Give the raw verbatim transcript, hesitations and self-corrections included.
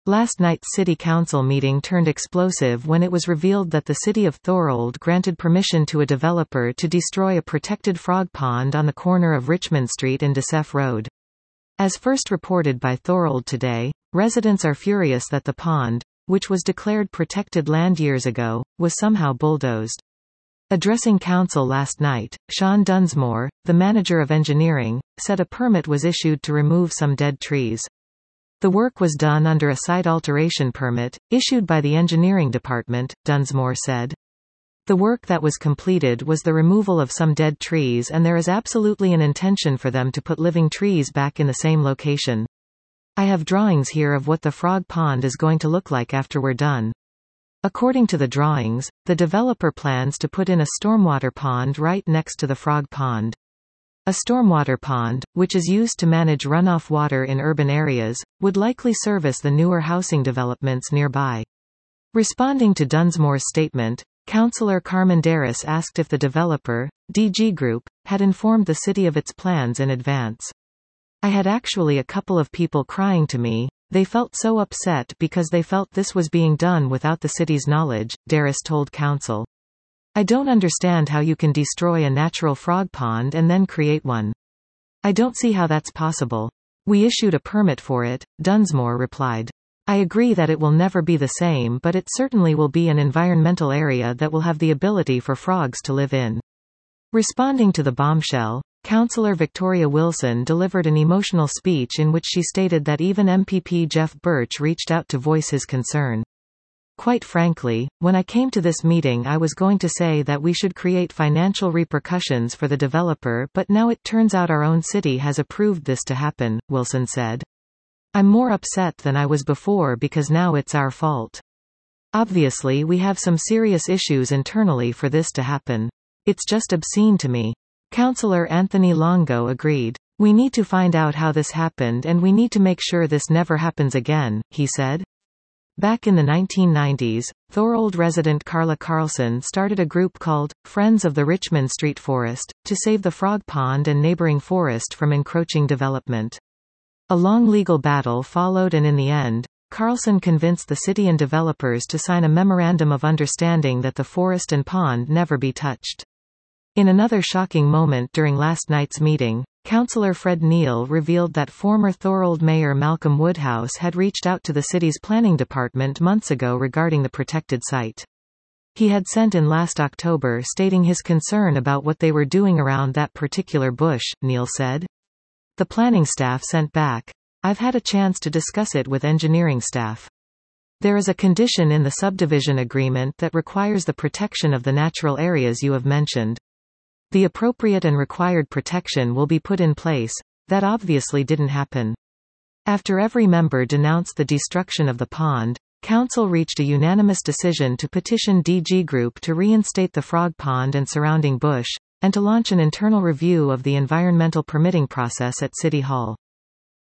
Last night's city council meeting turned explosive when it was revealed that the city of Thorold granted permission to a developer to destroy a protected frog pond on the corner of Richmond Street and Deceff Road. As first reported by Thorold Today, residents are furious that the pond, which was declared protected land years ago, was somehow bulldozed. Addressing council last night, Sean Dunsmore, the manager of engineering, said a permit was issued to remove some dead trees. The work was done under a site alteration permit, issued by the engineering department, Dunsmore said. The work that was completed was the removal of some dead trees, and there is absolutely an intention for them to put living trees back in the same location. I have drawings here of what the frog pond is going to look like after we're done. According to the drawings, the developer plans to put in a stormwater pond right next to the frog pond. A stormwater pond, which is used to manage runoff water in urban areas, would likely service the newer housing developments nearby. Responding to Dunsmore's statement, Councillor Carmen Darris asked if the developer, D G Group, had informed the city of its plans in advance. I had actually a couple of people crying to me. They felt so upset because they felt this was being done without the city's knowledge, Darris told council. I don't understand how you can destroy a natural frog pond and then create one. I don't see how that's possible. We issued a permit for it, Dunsmore replied. I agree that it will never be the same, but it certainly will be an environmental area that will have the ability for frogs to live in. Responding to the bombshell, Councillor Victoria Wilson delivered an emotional speech in which she stated that even M P P Jeff Birch reached out to voice his concern. Quite frankly, when I came to this meeting I was going to say that we should create financial repercussions for the developer, but now it turns out our own city has approved this to happen, Wilson said. I'm more upset than I was before because now it's our fault. Obviously we have some serious issues internally for this to happen. It's just obscene to me. Councillor Anthony Longo agreed. We need to find out how this happened and we need to make sure this never happens again, he said. Back in the nineteen nineties, Thorold resident Carla Carlson started a group called Friends of the Richmond Street Forest to save the frog pond and neighboring forest from encroaching development. A long legal battle followed and in the end, Carlson convinced the city and developers to sign a memorandum of understanding that the forest and pond never be touched. In another shocking moment during last night's meeting, Councillor Fred Neal revealed that former Thorold Mayor Malcolm Woodhouse had reached out to the city's planning department months ago regarding the protected site. He had sent in last October stating his concern about what they were doing around that particular bush, Neal said. The planning staff sent back, I've had a chance to discuss it with engineering staff. There is a condition in the subdivision agreement that requires the protection of the natural areas you have mentioned. The appropriate and required protection will be put in place. That obviously didn't happen. After every member denounced the destruction of the pond, Council reached a unanimous decision to petition D G Group to reinstate the frog pond and surrounding bush, and to launch an internal review of the environmental permitting process at City Hall.